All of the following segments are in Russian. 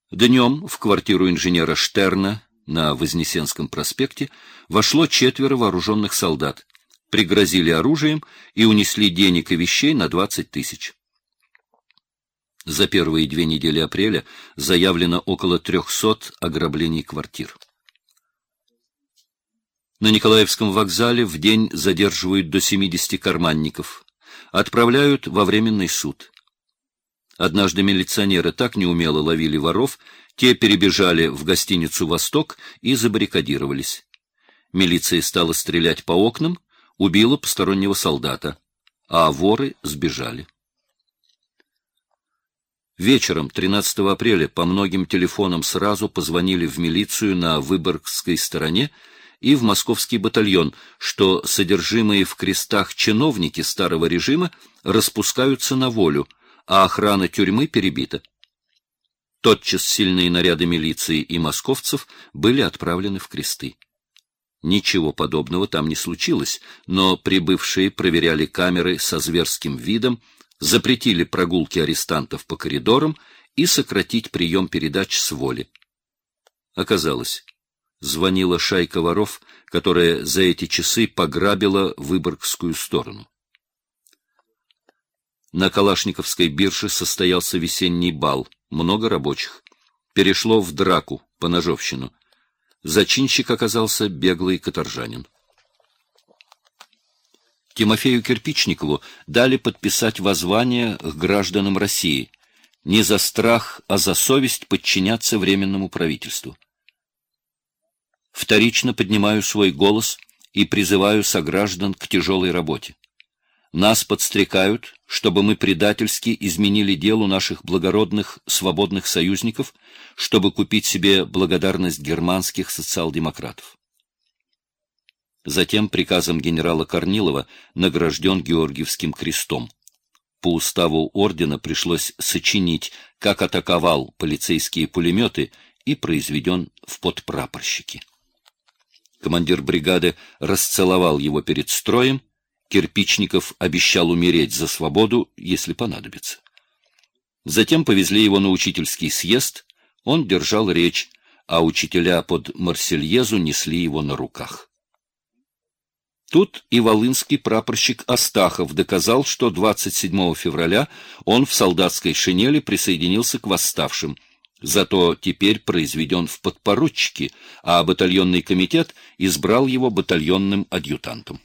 Днем в квартиру инженера Штерна на Вознесенском проспекте вошло 4 вооруженных солдат, пригрозили оружием и унесли денег и вещей на 20 тысяч. За первые 2 недели апреля заявлено около 300 ограблений квартир. На Николаевском вокзале в день задерживают до 70 карманников, отправляют во временный суд. Однажды милиционеры так неумело ловили воров, те перебежали в гостиницу «Восток» и забаррикадировались. Милиция стала стрелять по окнам, убила постороннего солдата, а воры сбежали. Вечером 13 апреля по многим телефонам сразу позвонили в милицию на Выборгской стороне и в московский батальон, что содержимые в крестах чиновники старого режима распускаются на волю, а охрана тюрьмы перебита. Тотчас сильные наряды милиции и московцев были отправлены в кресты. Ничего подобного там не случилось, но прибывшие проверяли камеры со зверским видом, запретили прогулки арестантов по коридорам и сократить прием передач с воли. Оказалось, звонила шайка воров, которая за эти часы пограбила Выборгскую сторону. На Калашниковской бирже состоялся весенний бал, много рабочих. Перешло в драку, поножовщину. Зачинщик оказался беглый каторжанин. Тимофею Кирпичникову дали подписать воззвание к гражданам России, не за страх, а за совесть подчиняться Временному правительству. Вторично поднимаю свой голос и призываю сограждан к тяжелой работе. Нас подстрекают, чтобы мы предательски изменили делу наших благородных свободных союзников, чтобы купить себе благодарность германских социал-демократов. Затем приказом генерала Корнилова награжден Георгиевским крестом. По уставу ордена пришлось сочинить, как атаковал полицейские пулеметы, и произведен в подпрапорщики. Командир бригады расцеловал его перед строем. Кирпичников обещал умереть за свободу, если понадобится. Затем повезли его на учительский съезд, он держал речь, а учителя под Марсельезу несли его на руках. Тут и волынский прапорщик Астахов доказал, что 27 февраля он в солдатской шинели присоединился к восставшим, зато теперь произведен в подпоручики, а батальонный комитет избрал его батальонным адъютантом.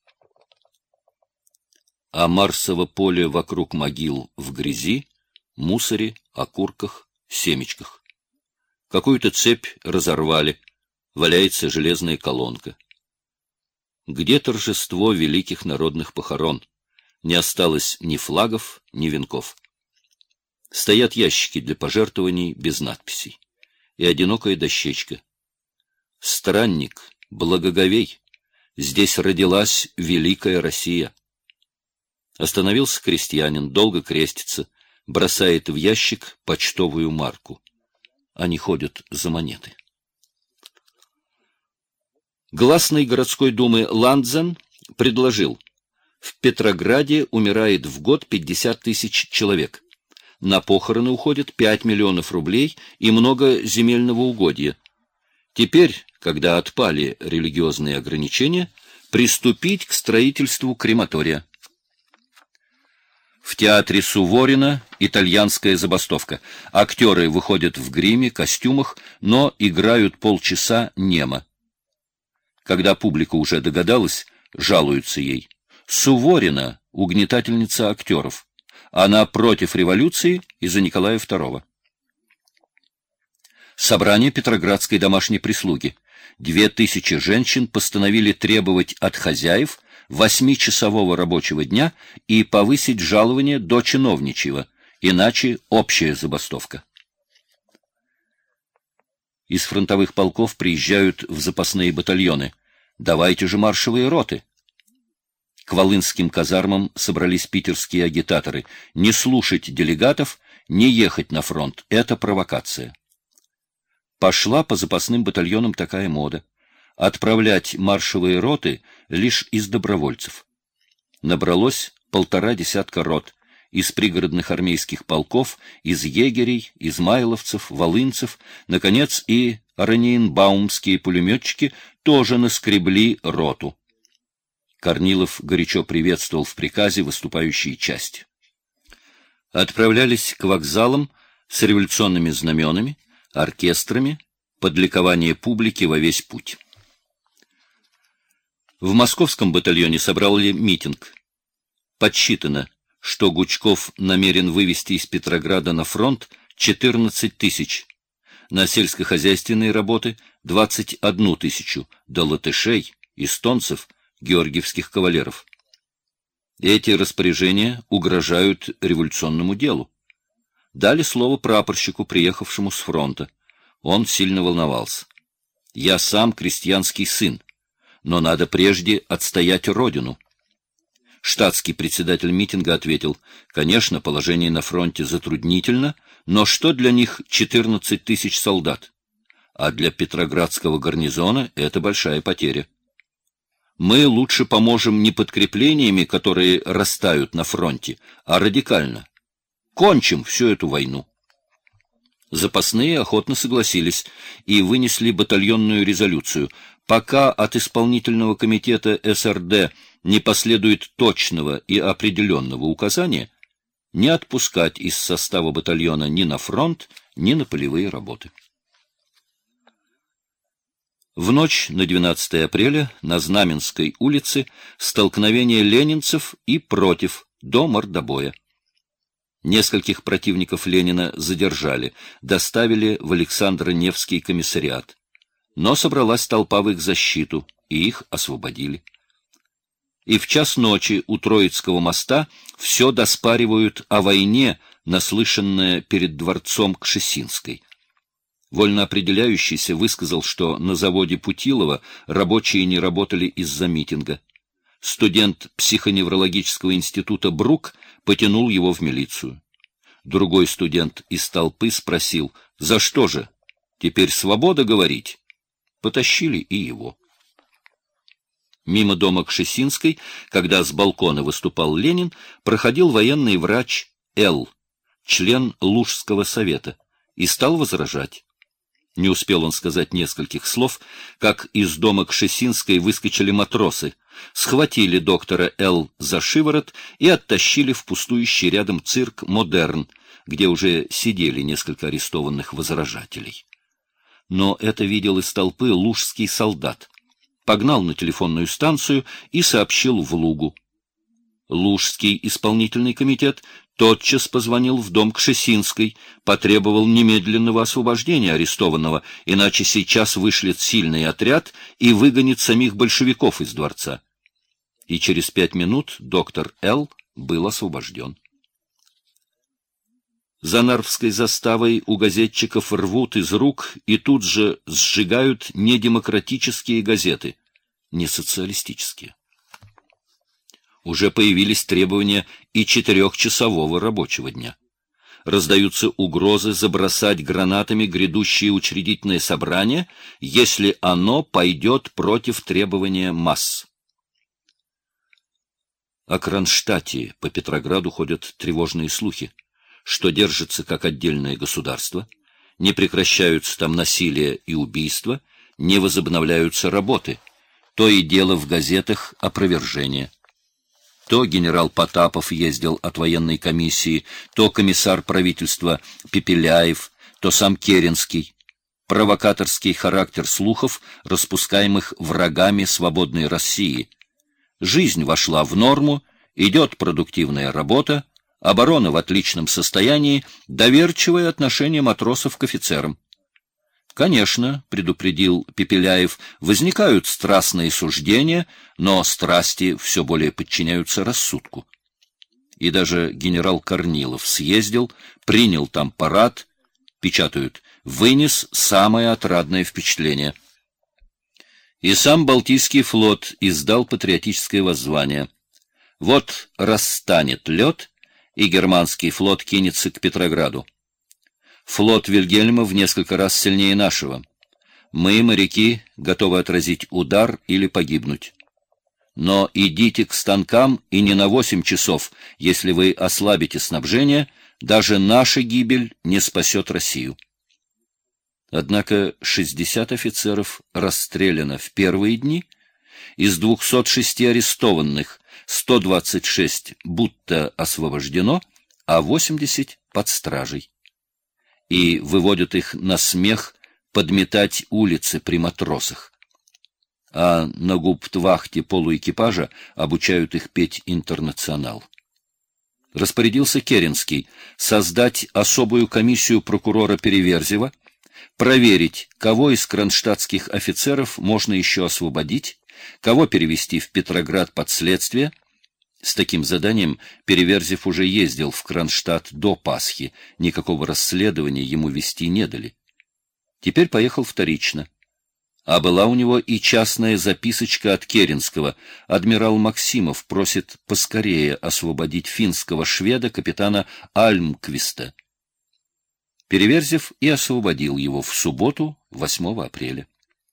А Марсово поле вокруг могил в грязи, мусоре, окурках, семечках. Какую-то цепь разорвали, валяется железная колонка. Где торжество великих народных похорон? Не осталось ни флагов, ни венков. Стоят ящики для пожертвований без надписей. И одинокая дощечка. Странник, благоговей, здесь родилась великая Россия. Остановился крестьянин, долго крестится, бросает в ящик почтовую марку. Они ходят за монеты. Гласный городской думы Ландзен предложил: в Петрограде умирает в год 50 тысяч человек. На похороны уходит 5 миллионов рублей и много земельного угодья. Теперь, когда отпали религиозные ограничения, приступить к строительству крематория. В театре Суворина итальянская забастовка. Актеры выходят в гриме, костюмах, но играют полчаса немо. Когда публика уже догадалась, жалуются ей: Суворина — угнетательница актеров. Она против революции и за Николая II. Собрание Петроградской домашней прислуги. 2000 женщин постановили требовать от хозяев 8-часового рабочего дня и повысить жалование до чиновничьего, иначе общая забастовка. Из фронтовых полков приезжают в запасные батальоны. Давайте же маршевые роты. К волынским казармам собрались питерские агитаторы. Не слушать делегатов, не ехать на фронт — это провокация. Пошла по запасным батальонам такая мода — отправлять маршевые роты лишь из добровольцев. Набралось 1,5 десятка рот, из пригородных армейских полков, из егерей, измайловцев, волынцев, наконец и ораниенбаумские пулеметчики тоже наскребли роту. Корнилов горячо приветствовал в приказе выступающие части. Отправлялись к вокзалам с революционными знаменами, оркестрами, под ликование публики во весь путь. В московском батальоне собрали митинг. Подсчитано, что Гучков намерен вывести из Петрограда на фронт 14 тысяч, на сельскохозяйственные работы 21 тысячу, до латышей, эстонцев, георгиевских кавалеров. Эти распоряжения угрожают революционному делу. Дали слово прапорщику, приехавшему с фронта. Он сильно волновался. «Я сам крестьянский сын, но надо прежде отстоять родину». Штатский председатель митинга ответил: «Конечно, положение на фронте затруднительно, но что для них 14 тысяч солдат? А для Петроградского гарнизона это большая потеря. Мы лучше поможем не подкреплениями, которые растают на фронте, а радикально. Кончим всю эту войну». Запасные охотно согласились и вынесли батальонную резолюцию. Пока от исполнительного комитета СРД не последует точного и определенного указания, не отпускать из состава батальона ни на фронт, ни на полевые работы. В ночь на 12 апреля на Знаменской улице столкновение ленинцев и против до мордобоя. Нескольких противников Ленина задержали, доставили в Александро-Невский комиссариат. Но собралась толпа в их защиту, и их освободили. И в час ночи у Троицкого моста все доспаривают о войне, наслышанное перед дворцом Кшесинской. Вольноопределяющийся высказал, что на заводе Путилова рабочие не работали из-за митинга. Студент психоневрологического института Брук потянул его в милицию. Другой студент из толпы спросил: «За что же? Теперь свобода говорить?» Потащили и его. Мимо дома Кшесинской, когда с балкона выступал Ленин, проходил военный врач Л., член Лужского совета, и стал возражать. Не успел он сказать нескольких слов, как из дома Кшесинской выскочили матросы, схватили доктора Л. за шиворот и оттащили в пустующий рядом цирк «Модерн», где уже сидели несколько арестованных возражателей. Но это видел из толпы лужский солдат. Погнал на телефонную станцию и сообщил в Лугу. Лужский исполнительный комитет тотчас позвонил в дом Кшесинской, потребовал немедленного освобождения арестованного, иначе сейчас вышлет сильный отряд и выгонит самих большевиков из дворца. И через 5 минут доктор Л. был освобожден. За Нарвской заставой у газетчиков рвут из рук и тут же сжигают недемократические газеты, не социалистические. Уже появились требования и 4-часового рабочего дня. Раздаются угрозы забросать гранатами грядущее учредительное собрание, если оно пойдет против требования масс. О Кронштадте по Петрограду ходят тревожные слухи, что держится как отдельное государство, не прекращаются там насилие и убийства, не возобновляются работы, то и дело в газетах опровержение. То генерал Потапов ездил от военной комиссии, то комиссар правительства Пепеляев, то сам Керенский. Провокаторский характер слухов, распускаемых врагами свободной России. Жизнь вошла в норму, идет продуктивная работа, оборона в отличном состоянии, доверчивое отношение матросов к офицерам. Конечно, предупредил Пепеляев, возникают страстные суждения, но страсти все более подчиняются рассудку. И даже генерал Корнилов съездил, принял там парад, печатают, вынес самое отрадное впечатление. И сам Балтийский флот издал патриотическое воззвание. Вот расстанет лед, и германский флот кинется к Петрограду. Флот Вильгельма в несколько раз сильнее нашего. Мы, моряки, готовы отразить удар или погибнуть. Но идите к станкам и не на 8 часов. Если вы ослабите снабжение, даже наша гибель не спасет Россию. Однако 60 офицеров расстреляно в первые дни, из 206 арестованных 126 будто освобождено, а 80 под стражей. И выводят их на смех подметать улицы при матросах. А на гауптвахте полуэкипажа обучают их петь «Интернационал». Распорядился Керенский создать особую комиссию прокурора Переверзева, проверить, кого из кронштадтских офицеров можно еще освободить, кого перевести в Петроград под следствие. С таким заданием Переверзев уже ездил в Кронштадт до Пасхи, никакого расследования ему вести не дали. Теперь поехал вторично. А была у него и частная записочка от Керенского. Адмирал Максимов просит поскорее освободить финского шведа капитана Альмквиста. Переверзев и освободил его в субботу, 8 апреля.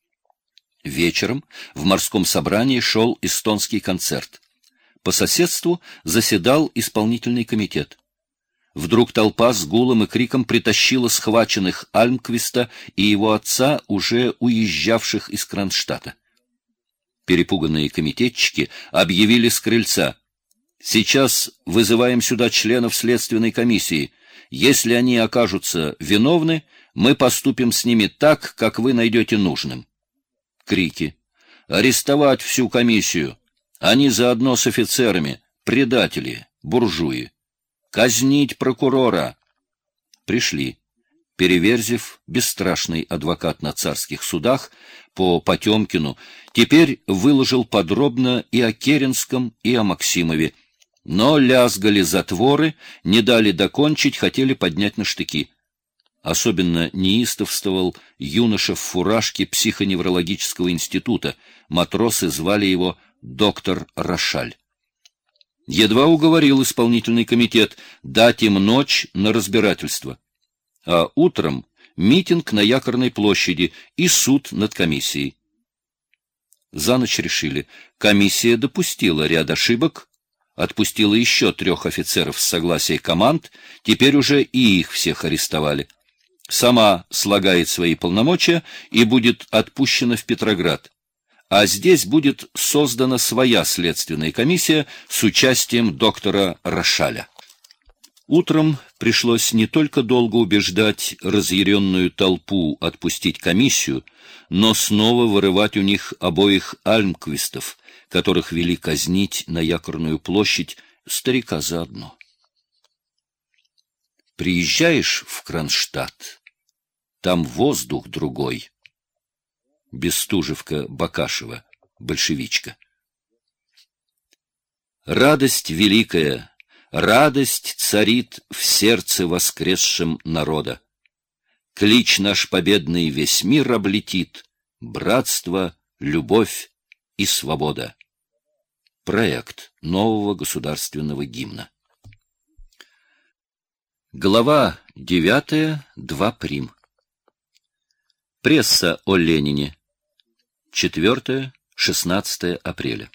Вечером в морском собрании шел эстонский концерт. По соседству заседал исполнительный комитет. Вдруг толпа с гулом и криком притащила схваченных Альмквиста и его отца, уже уезжавших из Кронштадта. Перепуганные комитетчики объявили с крыльца: «Сейчас вызываем сюда членов следственной комиссии. Если они окажутся виновны, мы поступим с ними так, как вы найдете нужным». Крики: «Арестовать всю комиссию! Они заодно с офицерами, предатели, буржуи! Казнить прокурора!» Пришли. Переверзев, бесстрашный адвокат на царских судах, по Потемкину, теперь выложил подробно и о Керенском, и о Максимове. Но лязгали затворы, не дали докончить, хотели поднять на штыки. Особенно неистовствовал юноша в фуражке психоневрологического института. Матросы звали его доктор Рошаль. Едва уговорил исполнительный комитет дать им ночь на разбирательство. А утром митинг на Якорной площади и суд над комиссией. За ночь решили: комиссия допустила ряд ошибок, отпустила еще 3 офицеров с согласия команд, теперь уже и их всех арестовали. Сама слагает свои полномочия и будет отпущена в Петроград. А здесь будет создана своя следственная комиссия с участием доктора Рошаля. Утром пришлось не только долго убеждать разъяренную толпу отпустить комиссию, но снова вырывать у них обоих Альмквистов, которых вели казнить на Якорную площадь, старика заодно. Приезжаешь в Кронштадт, там воздух другой. Бестужевка-Бакашева, большевичка. Радость великая, радость царит в сердце воскресшем народа. Клич наш победный весь мир облетит: братство, любовь и свобода. Проект нового государственного гимна. Глава 9, 2 прим. Пресса о Ленине. 4-16 апреля.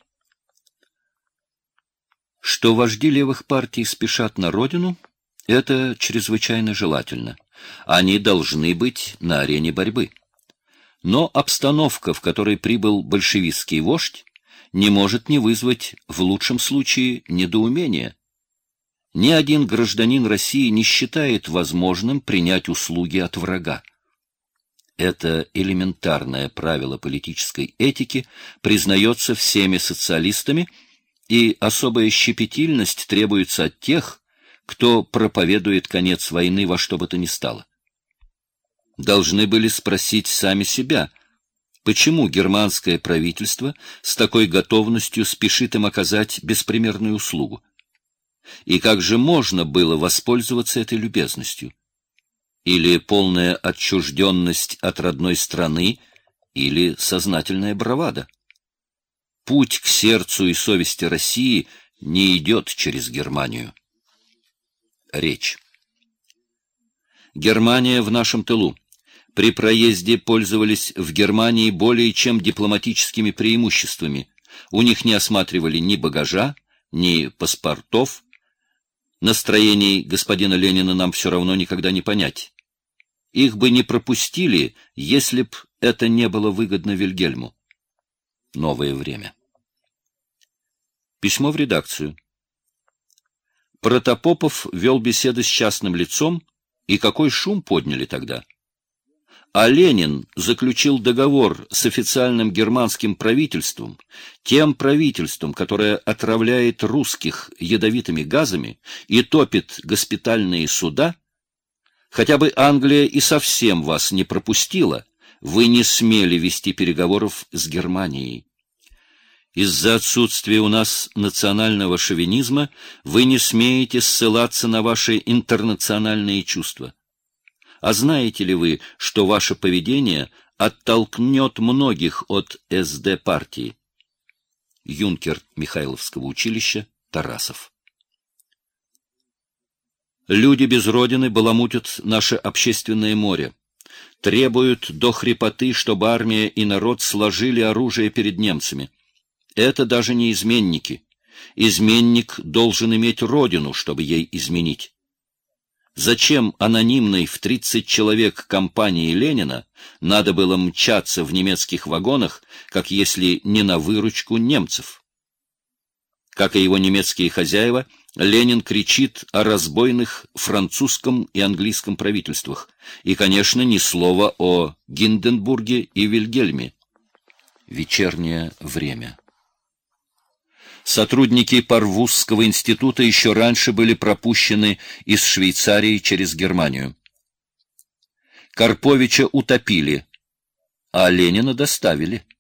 Что вожди левых партий спешат на родину, это чрезвычайно желательно. Они должны быть на арене борьбы. Но обстановка, в которой прибыл большевистский вождь, не может не вызвать, в лучшем случае, недоумения. Ни один гражданин России не считает возможным принять услуги от врага. Это элементарное правило политической этики признается всеми социалистами, и особая щепетильность требуется от тех, кто проповедует конец войны во что бы то ни стало. Должны были спросить сами себя, почему германское правительство с такой готовностью спешит им оказать беспримерную услугу? И как же можно было воспользоваться этой любезностью? Или полная отчужденность от родной страны, или сознательная бравада. Путь к сердцу и совести России не идет через Германию. Речь. Германия в нашем тылу. При проезде пользовались в Германии более чем дипломатическими преимуществами. У них не осматривали ни багажа, ни паспортов. Настроений господина Ленина нам все равно никогда не понять. Их бы не пропустили, если б это не было выгодно Вильгельму. Новое время. Письмо в редакцию. Протопопов вел беседы с частным лицом, и какой шум подняли тогда. А Ленин заключил договор с официальным германским правительством, тем правительством, которое отравляет русских ядовитыми газами и топит госпитальные суда. Хотя бы Англия и совсем вас не пропустила, вы не смели вести переговоров с Германией. Из-за отсутствия у нас национального шовинизма вы не смеете ссылаться на ваши интернациональные чувства. А знаете ли вы, что ваше поведение оттолкнет многих от СД партии? Юнкер Михайловского училища, Тарасов. Люди без родины баламутят наше общественное море, требуют до хрипоты, чтобы армия и народ сложили оружие перед немцами. Это даже не изменники. Изменник должен иметь родину, чтобы ей изменить. Зачем анонимной в 30 человек компании Ленина надо было мчаться в немецких вагонах, как если не на выручку немцев? Как и его немецкие хозяева, Ленин кричит о разбойных французском и английском правительствах. И, конечно, ни слова о Гинденбурге и Вильгельме. Вечернее время. Сотрудники Парвузского института еще раньше были пропущены из Швейцарии через Германию. Карповича утопили, а Ленина доставили.